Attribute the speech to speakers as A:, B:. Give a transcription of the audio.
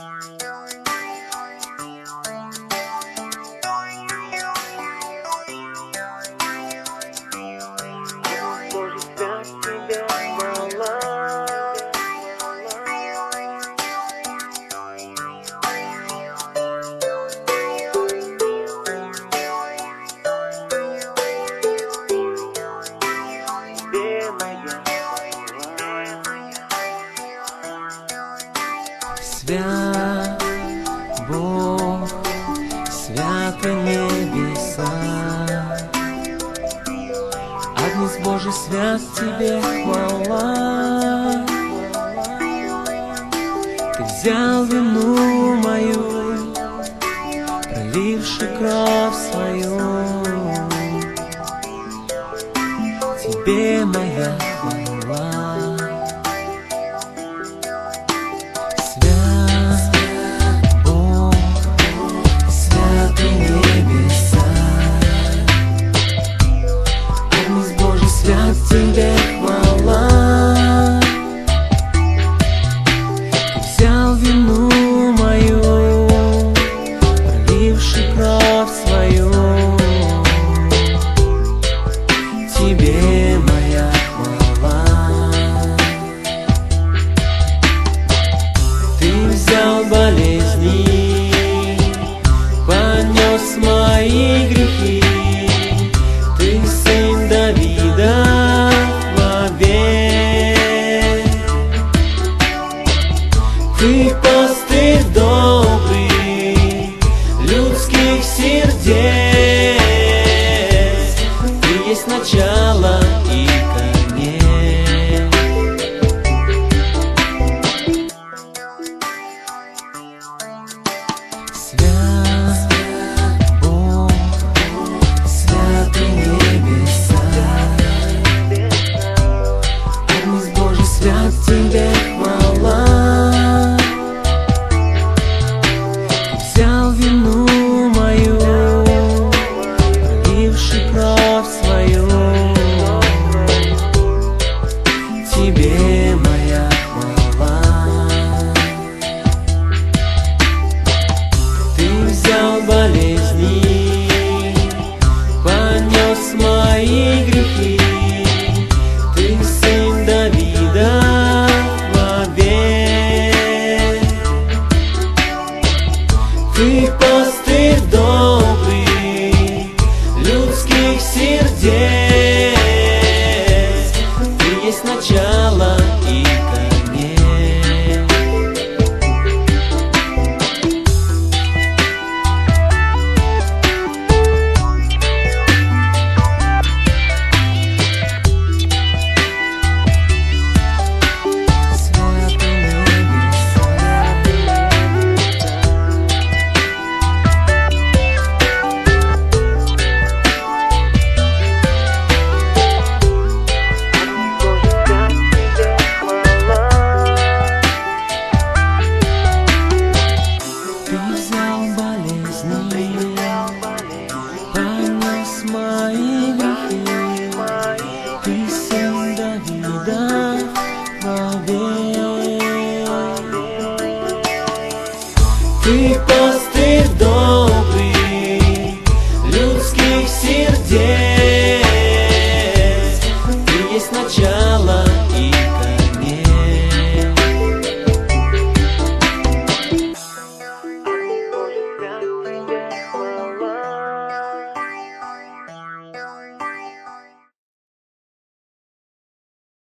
A: Свят Бог, свято небеса, Агнец Божий, свят тебе хвала. Ты взял вину мою, проливши кровь свою, тебе моя хвала. Тебе хвала. Ты взял вину мою, проливши кровь свою, тебе моя хвала. Ты взял болезни, понес мои грехи. Ты сын Давида, ты пастырь добрый людских сердец, ты есть начало и конец. Свят Бог, святые небеса, Агнец Божий, свят тебе хвала. Взял вину мою, проливши кровь свою, тебе моя хвала. Ты взял болезни, понес мои грехи. Ты сын Давида, ты пастырь добрый людских сердец, ты есть начало и конец. Понес мои грехи, ты сын Давида вовек. Ты